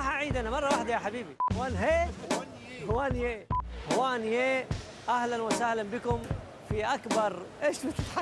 حعيد أنا مرة واحدة يا حبيبي. وان هي وان يه وان يه. أهلا وسهلا بكم في أكبر إيش بتضحك؟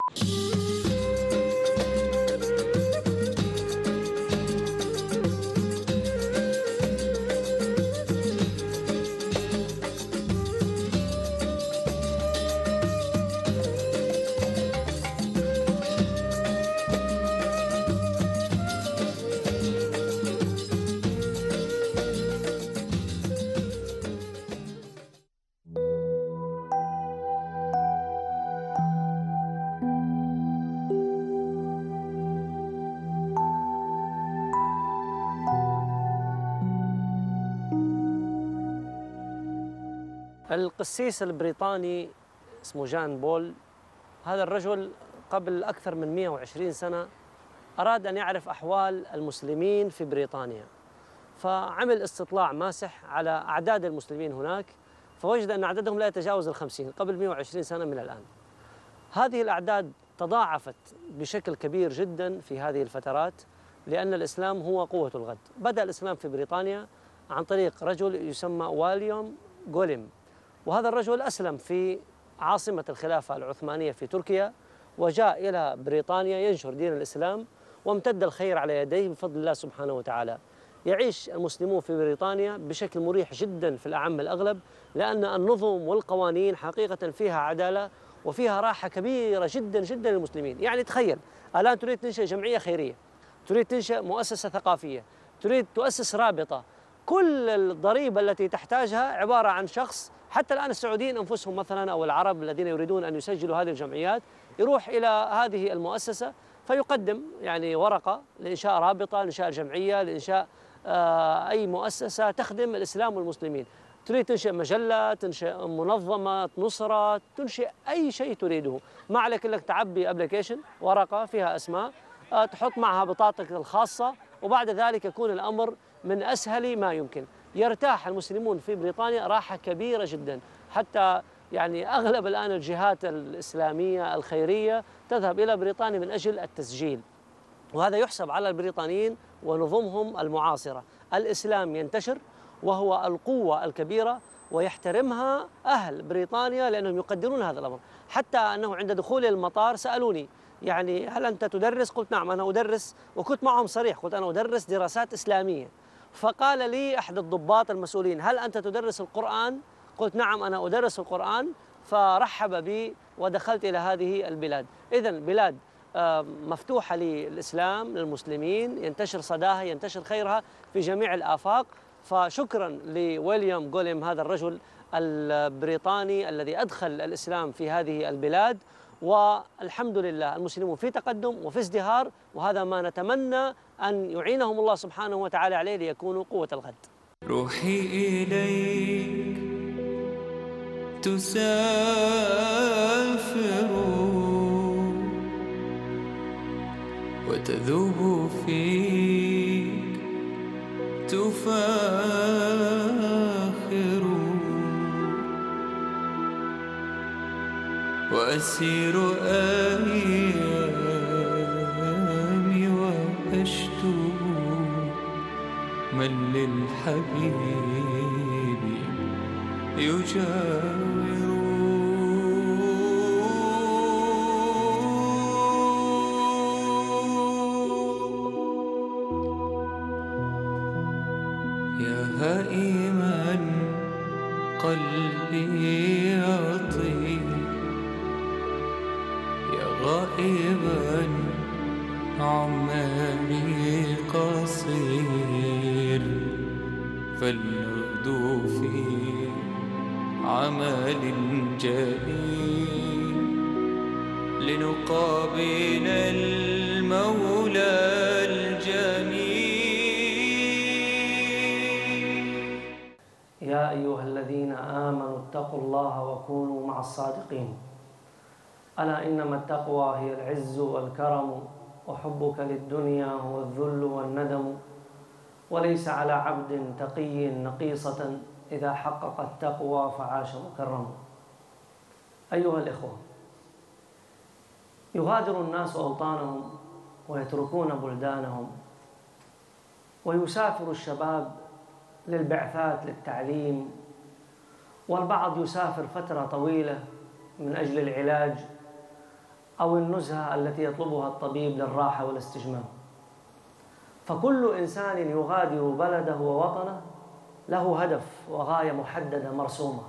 القسيس البريطاني اسمه جان بول. هذا الرجل قبل أكثر من 120 سنة أراد أن يعرف أحوال المسلمين في بريطانيا، فعمل استطلاع ماسح على أعداد المسلمين هناك، فوجد أن عددهم لا يتجاوز 50 قبل 120 سنة من الآن. هذه الأعداد تضاعفت بشكل كبير جدا في هذه الفترات، لأن الإسلام هو قوة الغد. بدأ الإسلام في بريطانيا عن طريق رجل يسمى واليوم غوليم، وهذا الرجل أسلم في عاصمة الخلافة العثمانية في تركيا، وجاء إلى بريطانيا ينشر دين الإسلام، وامتد الخير على يديه بفضل الله سبحانه وتعالى. يعيش المسلمون في بريطانيا بشكل مريح جدا في الأعم الأغلب، لأن النظم والقوانين حقيقة فيها عدالة وفيها راحة كبيرة جدا جدا للمسلمين. يعني تخيل الآن تريد تنشئ جمعية خيرية، تريد تنشئ مؤسسة ثقافية، تريد تؤسس رابطة، كل الضريبة التي تحتاجها عبارة عن شخص. حتى الآن السعوديين أنفسهم مثلا أو العرب الذين يريدون أن يسجلوا هذه الجمعيات يروح إلى هذه المؤسسة فيقدم يعني ورقة لإنشاء رابطة، لإنشاء جمعية، لإنشاء أي مؤسسة تخدم الإسلام والمسلمين. تريد تنشئ مجلة، تنشئ منظمة نصرة، تنشئ أي شيء تريده، ما عليك إلا تعبي أبليكيشن، ورقة فيها أسماء، تحط معها بطاقتك الخاصة، وبعد ذلك يكون الأمر من أسهل ما يمكن. يرتاح المسلمون في بريطانيا راحة كبيرة جدا، حتى يعني أغلب الآن الجهات الإسلامية الخيرية تذهب إلى بريطانيا من أجل التسجيل، وهذا يحسب على البريطانيين ونظمهم المعاصرة. الإسلام ينتشر وهو القوة الكبيرة، ويحترمها أهل بريطانيا لأنهم يقدرون هذا الأمر. حتى أنه عند دخولي المطار سألوني يعني هل أنت تدرس؟ قلت نعم أنا أدرس، وكنت معهم صريح، قلت أنا أدرس دراسات إسلامية. فقال لي أحد الضباط المسؤولين هل أنت تدرس القرآن؟ قلت نعم أنا أدرس القرآن. فرحب بي ودخلت إلى هذه البلاد. إذن بلاد مفتوحة للإسلام للمسلمين، ينتشر صداها، ينتشر خيرها في جميع الآفاق. فشكرا لويليام غوليم هذا الرجل البريطاني الذي أدخل الإسلام في هذه البلاد، والحمد لله المسلمون في تقدم وفي ازدهار، وهذا ما نتمنى أن يعينهم الله سبحانه وتعالى عليه ليكونوا قوة الغد. روحي إليك تسافر وتذوب فيك تفاخر، وأسير أيامي وأشتو من للحبيب يجاور. يا هائما قلبي يطير، يا غائبا عمامي قصير، فلنغدو في عمل جليل لنقابل المولى الجميل. يا أيها الذين آمنوا اتقوا الله وكونوا مع الصادقين. ألا إنما التقوى هي العز والكرم، وحبك للدنيا هو الذل والندم، وليس على عبد تقي نقيصة إذا حقق التقوى فعاش مكرم. أيها الإخوة، يغادر الناس أوطانهم ويتركون بلدانهم ويسافر الشباب للبعثات للتعليم، والبعض يسافر فترة طويلة من أجل العلاج أو النزهة التي يطلبها الطبيب للراحة والاستجمام. فكل إنسان يغادر بلده ووطنه له هدف وغاية محددة مرسومة،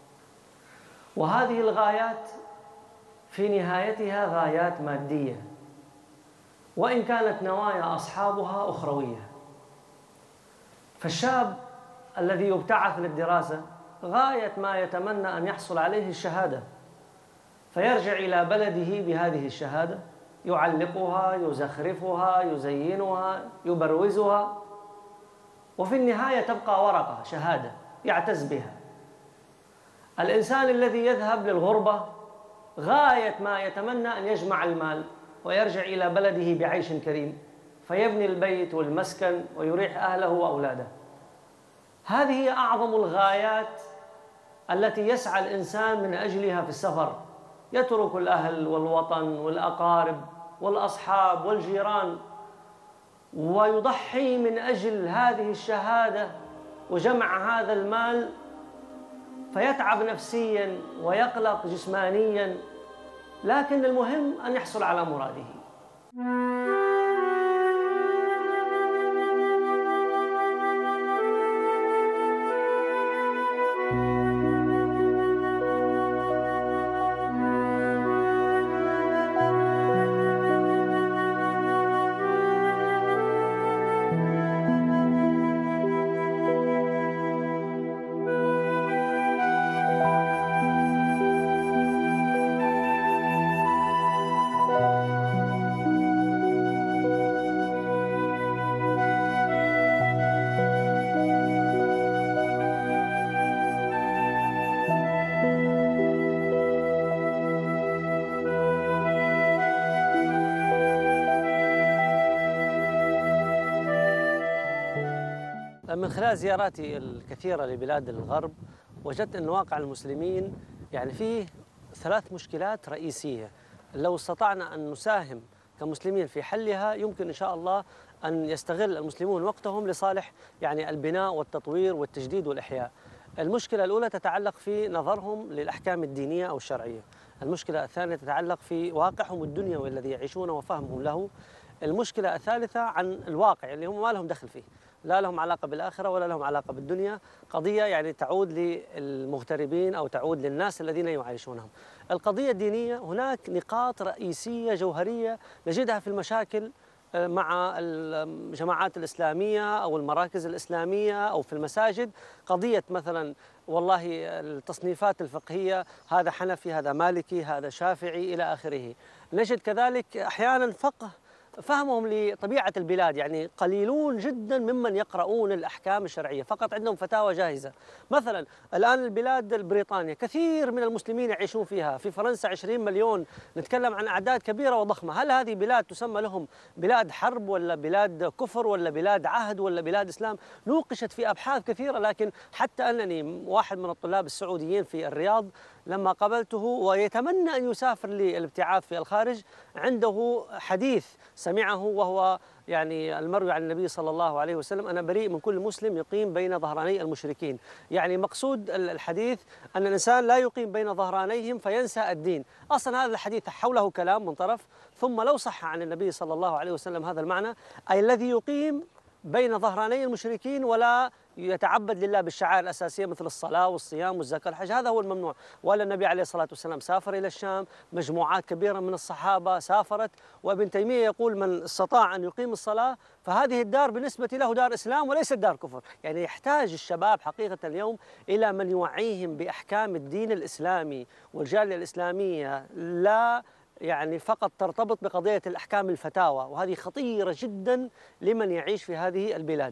وهذه الغايات في نهايتها غايات مادية، وإن كانت نوايا أصحابها أخروية. فالشاب الذي يبتعث للدراسة غاية ما يتمنى أن يحصل عليه الشهادة، فيرجع إلى بلده بهذه الشهادة، يعلقها، يزخرفها، يزينها، يبروزها، وفي النهاية تبقى ورقة شهادة يعتز بها. الإنسان الذي يذهب للغربة غاية ما يتمنى أن يجمع المال ويرجع إلى بلده بعيش كريم، فيبني البيت والمسكن ويريح أهله وأولاده. هذه هي أعظم الغايات التي يسعى الإنسان من أجلها في السفر، يترك الأهل والوطن والأقارب والأصحاب والجيران ويضحي من أجل هذه الشهادة وجمع هذا المال، فيتعب نفسياً ويقلق جسمانياً، لكن المهم أن يحصل على مراده. من خلال زياراتي الكثيرة لبلاد الغرب وجدت أن واقع المسلمين يعني فيه 3 مشكلات رئيسية، لو استطعنا أن نساهم كمسلمين في حلها يمكن إن شاء الله أن يستغل المسلمون وقتهم لصالح يعني البناء والتطوير والتجديد والإحياء. المشكلة الأولى تتعلق في نظرهم للأحكام الدينية أو الشرعية. المشكلة الثانية تتعلق في واقعهم الدنيوي الذي يعيشونه وفهمهم له. المشكلة الثالثة عن الواقع اللي هم ما لهم دخل فيه، لا لهم علاقة بالآخرة ولا لهم علاقة بالدنيا، قضية يعني تعود للمغتربين أو تعود للناس الذين يعيشونهم. القضية الدينية هناك نقاط رئيسية جوهرية نجدها في المشاكل مع الجماعات الإسلامية أو المراكز الإسلامية أو في المساجد. قضية مثلا والله التصنيفات الفقهية، هذا حنفي، هذا مالكي، هذا شافعي إلى آخره. نجد كذلك أحيانا فهمهم لطبيعة البلاد، يعني قليلون جدا ممن يقرؤون الأحكام الشرعية، فقط عندهم فتاوى جاهزة. مثلا الآن البلاد البريطانية كثير من المسلمين يعيشون فيها، في فرنسا 20 مليون، نتكلم عن أعداد كبيرة وضخمة. هل هذه بلاد تسمى لهم بلاد حرب ولا بلاد كفر ولا بلاد عهد ولا بلاد إسلام؟ نوقشت في أبحاث كثيرة، لكن حتى أنني واحد من الطلاب السعوديين في الرياض لما قابلته ويتمنى أن يسافر للابتعاث في الخارج، عنده حديث سمعه وهو يعني المروي عن النبي صلى الله عليه وسلم: أنا بريء من كل مسلم يقيم بين ظهراني المشركين. يعني مقصود الحديث أن الإنسان لا يقيم بين ظهرانيهم فينسى الدين. أصلا هذا الحديث حوله كلام من طرف، ثم لو صح عن النبي صلى الله عليه وسلم هذا المعنى، أي الذي يقيم بين ظهراني المشركين ولا يتعبد لله بالشعائر الأساسية مثل الصلاة والصيام والزكاة والحج، هذا هو الممنوع. ولا النبي عليه الصلاة والسلام سافر إلى الشام، مجموعات كبيرة من الصحابة سافرت، وابن تيمية يقول: من استطاع أن يقيم الصلاة فهذه الدار بالنسبة له دار إسلام وليست دار كفر. يعني يحتاج الشباب حقيقة اليوم إلى من يوعيهم بأحكام الدين الإسلامي والجالية الإسلامية، لا يعني فقط ترتبط بقضية الأحكام الفتاوى، وهذه خطيرة جدا لمن يعيش في هذه البلاد.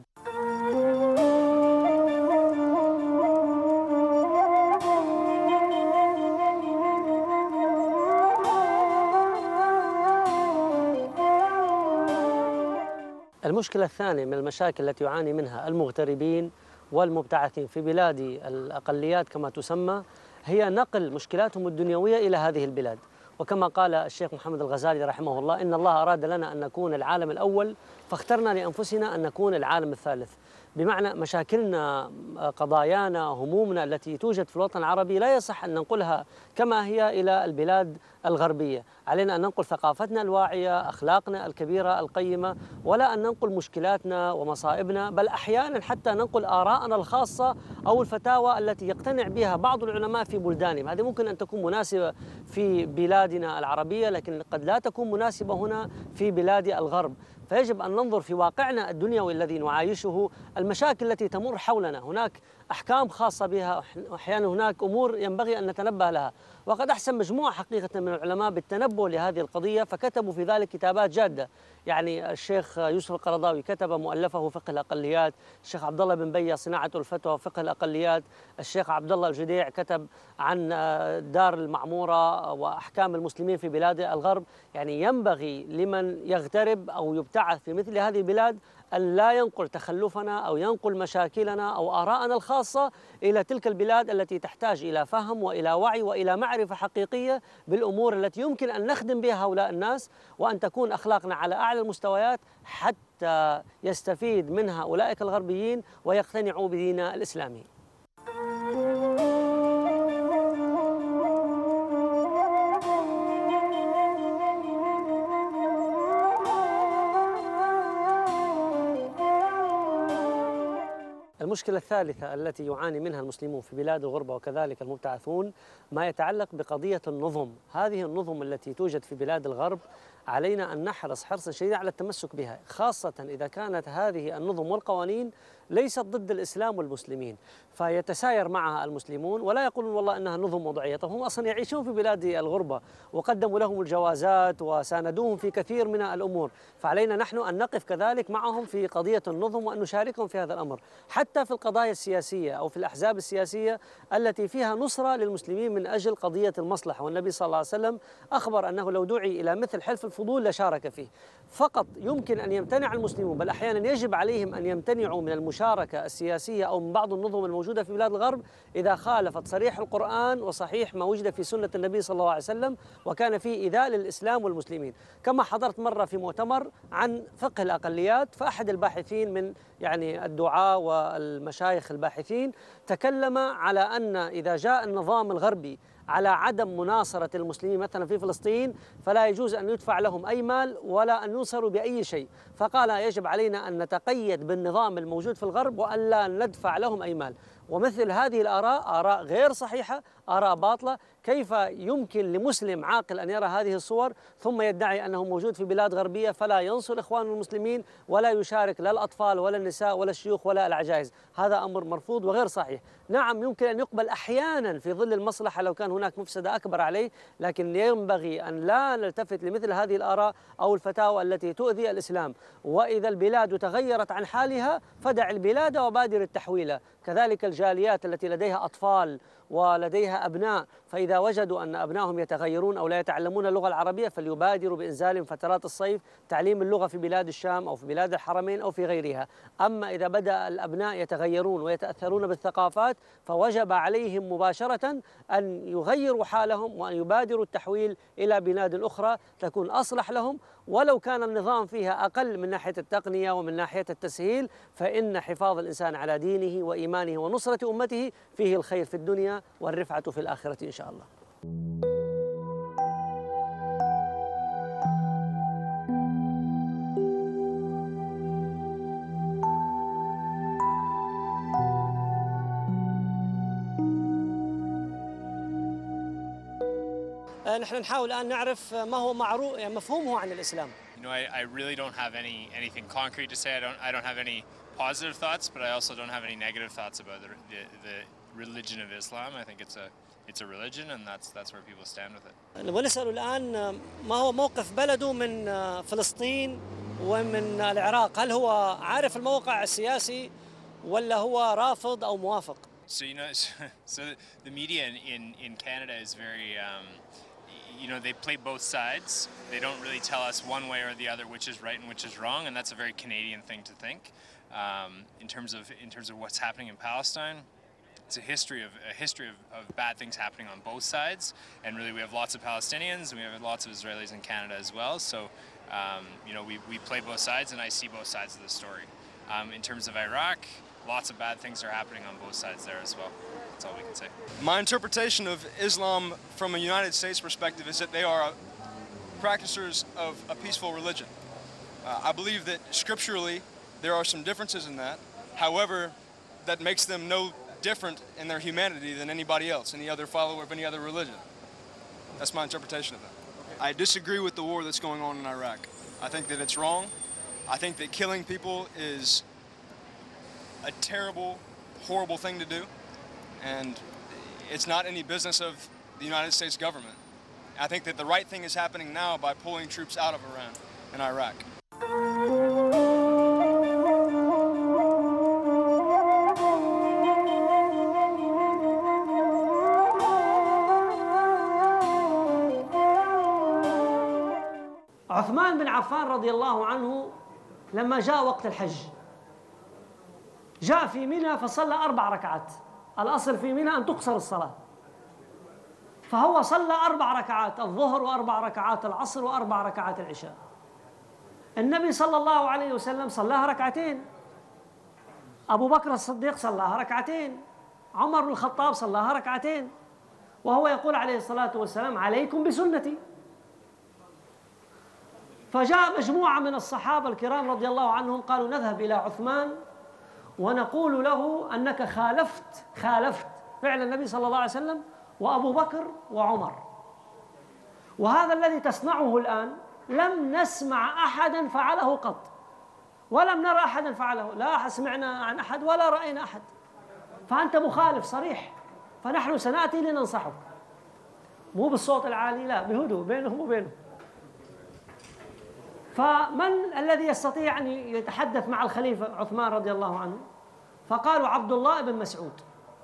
المشكلة الثانية من المشاكل التي يعاني منها المغتربين والمبتعثين في بلاد الأقليات كما تسمى هي نقل مشكلاتهم الدنيوية إلى هذه البلاد. وكما قال الشيخ محمد الغزالي رحمه الله: إن الله أراد لنا أن نكون العالم الأول فاخترنا لأنفسنا أن نكون العالم الثالث. بمعنى مشاكلنا، قضايانا، همومنا التي توجد في الوطن العربي لا يصح أن ننقلها كما هي إلى البلاد الغربية. علينا أن ننقل ثقافتنا الواعية، أخلاقنا الكبيرة القيمة، ولا أن ننقل مشكلاتنا ومصائبنا، بل أحيانا حتى ننقل آراءنا الخاصة أو الفتاوى التي يقتنع بها بعض العلماء في بلدانهم. هذه ممكن أن تكون مناسبة في بلادنا العربية، لكن قد لا تكون مناسبة هنا في بلاد الغرب. فيجب أن ننظر في واقعنا الدنيوي الذي نعايشه، المشاكل التي تمر حولنا، هناك أحكام خاصة بها، أحيانا هناك أمور ينبغي أن نتنبه لها. وقد أحسن مجموعة حقيقة من العلماء بالتنبه لهذه القضية، فكتبوا في ذلك كتابات جادة. يعني الشيخ يوسف القرضاوي كتب مؤلفه فقه الأقليات، الشيخ عبد الله بن بية صناعة الفتوى وفقه الأقليات، الشيخ عبد الله الجديع كتب عن دار المعمورة وأحكام المسلمين في بلاد الغرب. يعني ينبغي لمن يغترب أو يبتعث في مثل هذه البلاد أن لا ينقل تخلفنا أو ينقل مشاكلنا أو آراءنا الخاصة إلى تلك البلاد التي تحتاج إلى فهم وإلى وعي وإلى معرفة حقيقية بالأمور التي يمكن أن نخدم بها هؤلاء الناس، وأن تكون أخلاقنا على أعلى المستويات حتى يستفيد منها أولئك الغربيين ويقتنعوا بديننا الإسلامي. المشكلة الثالثة التي يعاني منها المسلمون في بلاد الغربة وكذلك المبتعثون ما يتعلق بقضية النظم. هذه النظم التي توجد في بلاد الغرب علينا أن نحرص حرصا شديدا على التمسك بها، خاصة إذا كانت هذه النظم والقوانين ليست ضد الإسلام والمسلمين، فيتساير معها المسلمون ولا يقولون والله أنها نظم وضعية. هم أصلا يعيشون في بلاد الغربة وقدموا لهم الجوازات وساندوهم في كثير من الأمور، فعلينا نحن أن نقف كذلك معهم في قضية النظم وأن نشاركهم في هذا الأمر، حتى في القضايا السياسية أو في الأحزاب السياسية التي فيها نصرة للمسلمين من أجل قضية المصلحة. والنبي صلى الله عليه وسلم أخبر أنه لو دعي إلى مثل حلف الفضول لشارك فيه. فقط يمكن أن يمتنع المسلمون، بل أحيانا يجب عليهم أن يمتنعوا من المشاركة السياسية أو من بعض النظم الموجودة في بلاد الغرب إذا خالفت صريح القرآن وصحيح ما وجد في سنة النبي صلى الله عليه وسلم وكان فيه إيذاء للإسلام والمسلمين. كما حضرت مرة في مؤتمر عن فقه الأقليات، فأحد الباحثين من الدعاة والمشايخ الباحثين تكلم على أن إذا جاء النظام الغربي على عدم مناصرة المسلمين مثلا في فلسطين فلا يجوز أن يدفع لهم أي مال ولا أن ينصروا بأي شيء، فقال يجب علينا أن نتقيد بالنظام الموجود في الغرب وأن لا ندفع لهم أي مال. ومثل هذه الآراء آراء غير صحيحة، آراء باطلة. كيف يمكن لمسلم عاقل أن يرى هذه الصور ثم يدعي أنه موجود في بلاد غربية فلا ينصر إخوانه المسلمين ولا يشارك لا الأطفال ولا النساء ولا الشيوخ ولا العجائز؟ هذا أمر مرفوض وغير صحيح. نعم يمكن أن يقبل أحيانا في ظل المصلحة لو كان هناك مفسدة أكبر عليه، لكن ينبغي أن لا نلتفت لمثل هذه الآراء أو الفتاوى التي تؤذي الإسلام. وإذا البلاد تغيرت عن حالها فدع البلاد وبادر التحويل. كذلك الجاليات التي لديها أطفال ولديها أبناء، فإذا وجدوا أن أبنائهم يتغيرون أو لا يتعلمون اللغة العربية فليبادروا بإنزالهم فترات الصيف تعليم اللغة في بلاد الشام أو في بلاد الحرمين أو في غيرها. أما إذا بدأ الأبناء يتغيرون ويتأثرون بالثقافات فوجب عليهم مباشرة أن يغيروا حالهم وأن يبادروا التحويل إلى بلاد أخرى تكون أصلح لهم، ولو كان النظام فيها أقل من ناحية التقنية ومن ناحية التسهيل، فإن حفاظ الإنسان على دينه وإيمانه ونصرة أمته فيه الخير في الدنيا والرفعة في الآخرة إن شاء الله. نحن نحاول الآن نعرف ما هو معروف مفهومه عن الإسلام. I really don't have anything concrete to say. I don't have any positive thoughts, but I also don't have any negative thoughts about the religion of Islam. I think it's a religion, and that's where people stand with it. ونسأل الآن ما هو موقف بلده من فلسطين ومن العراق؟ هل هو عارف الموقع السياسي ولا هو رافض أو موافق؟ So so the media in Canada is very they play both sides. They don't really tell us one way or the other which is right and which is wrong, and that's a very Canadian thing to think. In terms of what's happening in Palestine, it's a history of bad things happening on both sides, and really we have lots of Palestinians and we have lots of Israelis in Canada as well. So you know, we play both sides, and I see both sides of the story. In terms of Iraq, lots of bad things are happening on both sides there as well. That's all we can say. My interpretation of Islam from a United States perspective is that they are practitioners of a peaceful religion. I believe that scripturally there are some differences in that. However, that makes them no different in their humanity than anybody else, any other follower of any other religion. That's my interpretation of that. I disagree with the war that's going on in Iraq. I think that it's wrong. I think that killing people is a terrible, horrible thing to do, and it's not any business of the United States government. I think that the right thing is happening now by pulling troops out of Iran and Iraq. عثمان بن عفان رضي الله عنه لما جاء وقت الحج جاء في منى فصلى 4 ركعات. الأصل في منى أن تقصر الصلاة، فهو صلى 4 ركعات الظهر و4 ركعات العصر و4 ركعات العشاء. النبي صلى الله عليه وسلم صلاها 2 أبو بكر الصديق صلاها 2 عمر بن الخطاب صلاها 2 وهو يقول عليه الصلاة والسلام: عليكم بسنتي. فجاء مجموعة من الصحابة الكرام رضي الله عنهم قالوا: نذهب إلى عثمان ونقول له أنك خالفت فعل النبي صلى الله عليه وسلم وأبو بكر وعمر، وهذا الذي تصنعه الآن لم نسمع أحدا فعله قط، ولم نرى أحدا فعله، لا سمعنا عن أحد ولا رأينا أحد، فأنت مخالف صريح، فنحن سنأتي لننصحك، مو بالصوت العالي، لا، بهدوء بينهم وبينه. فمن الذي يستطيع أن يتحدث مع الخليفة عثمان رضي الله عنه؟ فقالوا: عبد الله بن مسعود.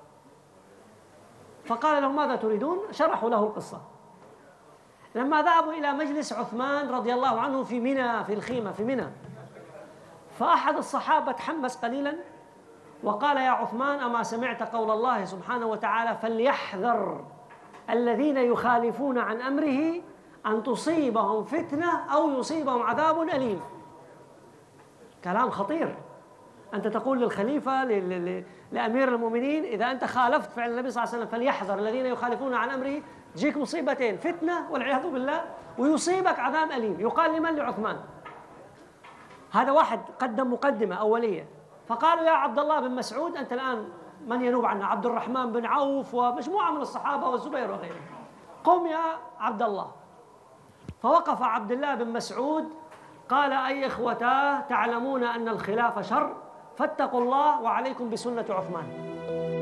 فقال لهم: ماذا تريدون؟ شرحوا له القصة. لما ذهبوا إلى مجلس عثمان رضي الله عنه في منى، في الخيمة في منى، فأحد الصحابة تحمس قليلا وقال: يا عثمان، أما سمعت قول الله سبحانه وتعالى: فليحذر الذين يخالفون عن أمره أن تصيبهم فتنة أو يصيبهم عذاب أليم. كلام خطير. أنت تقول للخليفة لأمير المؤمنين: إذا أنت خالفت فعل النبي صلى الله عليه وسلم فليحذر الذين يخالفون عن أمره، تجيك مصيبتين: فتنة والعياذ بالله، ويصيبك عذاب أليم. يقال لمن؟ لعثمان. هذا واحد قدم مقدمة أولية. فقالوا: يا عبد الله بن مسعود، أنت الآن من ينوب عنا؟ عبد الرحمن بن عوف ومجموعة من الصحابة والزبير وغيره. قم يا عبد الله. فوقف عبد الله بن مسعود قال: أي إخوتاه، تعلمون أن الخلاف شر، فاتقوا الله وعليكم بسنة عثمان.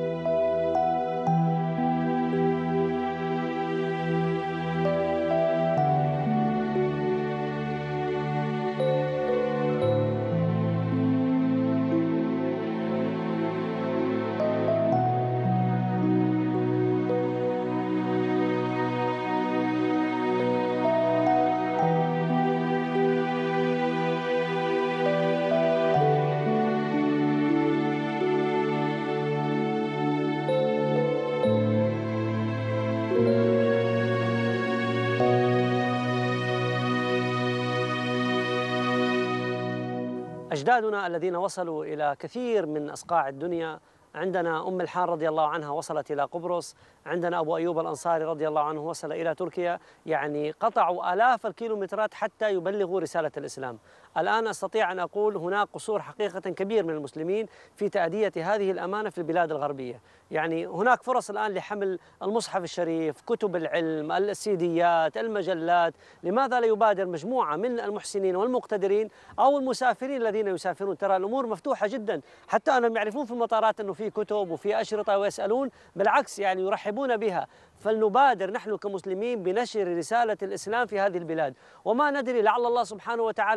أجدادنا الذين وصلوا إلى كثير من أصقاع الدنيا، عندنا أم الحان رضي الله عنها وصلت إلى قبرص، عندنا أبو أيوب الأنصاري رضي الله عنه وصل إلى تركيا، يعني قطعوا آلاف الكيلومترات حتى يبلغوا رسالة الإسلام. الآن أستطيع أن أقول هناك قصور حقيقة كبير من المسلمين في تأدية هذه الأمانة في البلاد الغربية. يعني هناك فرص الآن لحمل المصحف الشريف، كتب العلم، السيديات، المجلات. لماذا لا يبادر مجموعة من المحسنين والمقتدرين أو المسافرين الذين يسافرون؟ ترى الأمور مفتوحة جدا، حتى أنهم يعرفون في المطارات أنه في كتب وفي أشرطة ويسألون، بالعكس يعني يرحبون بها. فلنبادر نحن كمسلمين بنشر رسالة الإسلام في هذه البلاد، وما ندري لعل الله سبحانه وتعالى أن يعظم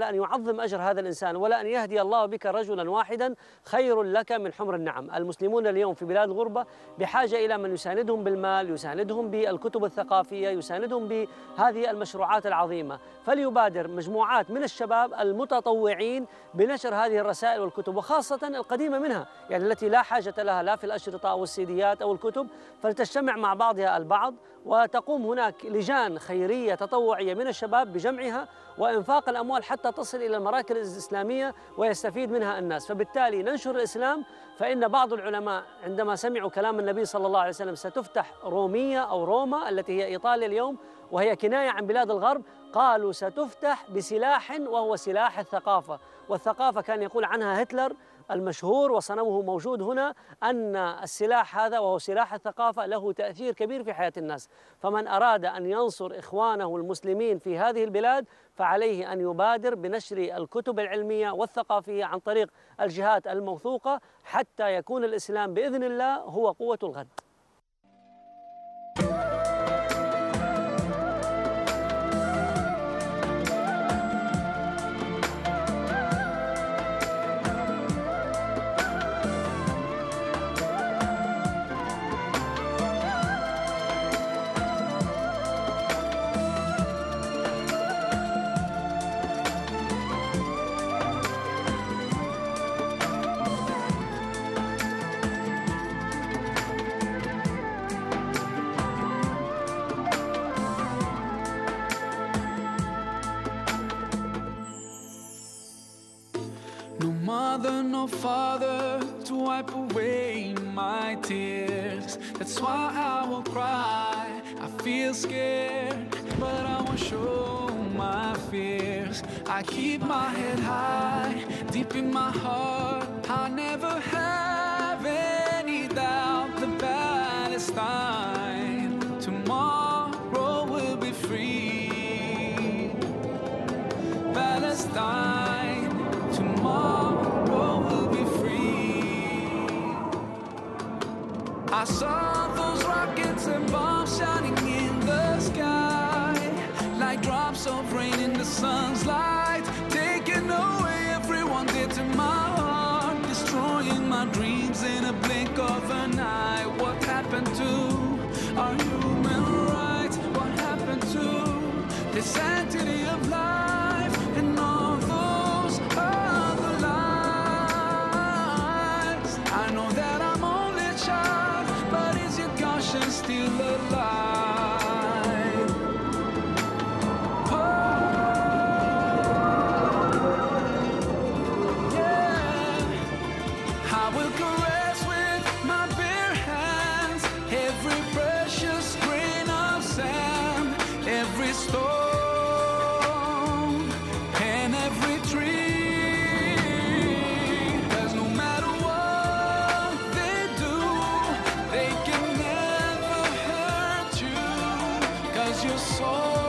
تعظم أجر هذا الإنسان، ولا أن يهدي الله بك رجلا واحدا خير لك من حمر النعم. المسلمون اليوم في بلاد الغربة بحاجة إلى من يساندهم بالمال، يساندهم بالكتب الثقافية، يساندهم بهذه المشروعات العظيمة. فليبادر مجموعات من الشباب المتطوعين بنشر هذه الرسائل والكتب، وخاصة القديمة منها، يعني التي لا حاجة لها لا في الأشرطة أو السيديات أو الكتب، فلتجتمع مع بعضها البعض، وتقوم هناك لجان خيرية تطوعية من الشباب بجمعها وإنفاق الأموال حتى تصل إلى المراكز الإسلامية ويستفيد منها الناس. فبالتالي ننشر الإسلام. فإن بعض العلماء عندما سمعوا كلام النبي صلى الله عليه وسلم ستفتح رومية أو روما التي هي إيطاليا اليوم، وهي كناية عن بلاد الغرب، قالوا ستفتح بسلاح وهو سلاح الثقافة. والثقافة كان يقول عنها هتلر المشهور وصنمه موجود هنا، أن السلاح هذا وهو سلاح الثقافة له تأثير كبير في حياة الناس. فمن أراد أن ينصر إخوانه المسلمين في هذه البلاد فعليه أن يبادر بنشر الكتب العلمية والثقافية عن طريق الجهات الموثوقة، حتى يكون الإسلام بإذن الله هو قوة الغد. No father to wipe away my tears. That's why I will cry. I feel scared, but I won't show my fears. I keep my head high, deep in my heart. I never have any doubt that Palestine tomorrow will be free. Palestine tomorrow will be free. I saw those rockets and bombs shining in the sky, like drops of rain in the sun's light, taking away everyone dear to my heart, destroying my dreams in a blink of an eye. What happened to our human rights? What happened to the sanctity of life and all those other lives? I know that I'm only a child, but is your conscience still alive? Oh, yeah. I will caress with my bare hands every precious grain of sand, every stone and every tree. 'Cause no matter what they do, they can never hurt you. 'Cause your soul